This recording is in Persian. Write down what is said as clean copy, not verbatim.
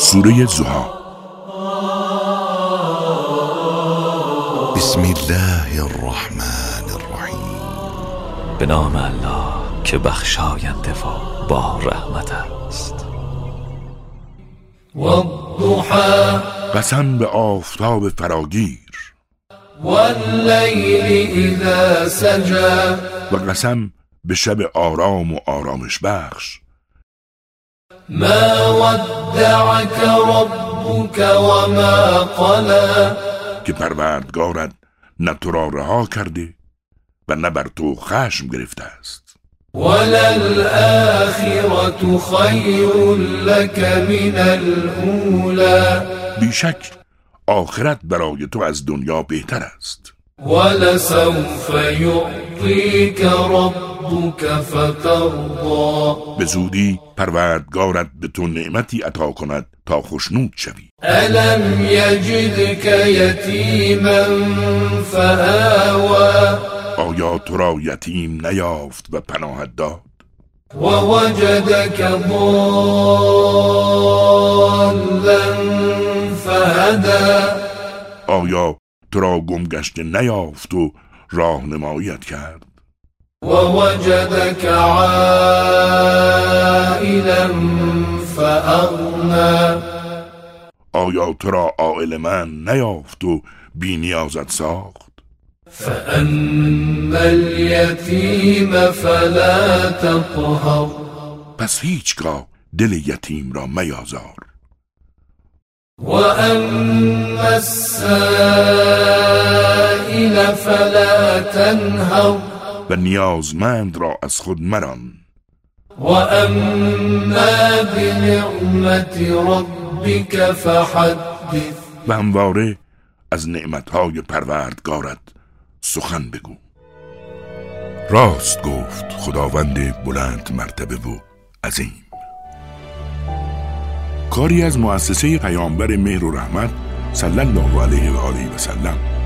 سوره ضحی. بسم الله الرحمن الرحیم. به نام الله که بخشاینده و با رحمت است. والضحى قسم به آفتاب فراگیر. واللیل اذا سجی و قسم به شب آرام و آرامش بخش. ما ودعك ربك وما قلى که پروردگارت نه تو را رها کرده و نه بر تو خشم گرفته است. وللآخرة خیر لك من الاولی بیشک آخرت برای تو از دنیا بهتر است. ولسوف یعطیک ربک فترضی به زودی پروردگارت به تو نعمتی عطا کند تا خوشنود شوی. الم یجدک یتیما فآوی آیا تو را یتیم نیافت و پناهت داد؟ ووجدك ضالا فهدى آیا تو را گمگشته نیافت و راهنماییت کرد؟ ووجدك عائلا فأغنى آیا تو را عائلمند نیافت و بی نیازت ساخت؟ فأما اليتيم فلا تقهر پس هیچگاه دل یتیم را میازار. وأما السائل فلا تنهر و نیازمند را از خود مران. وأما بنعمت ربك فحدث و همواره از نعمتهای پروردگارت سخن بگو. راست گفت خداوند بلند مرتبه و عظیم. کاری از مؤسسه پیامبر مهر و رحمت صلی الله علیه و آله و سلم.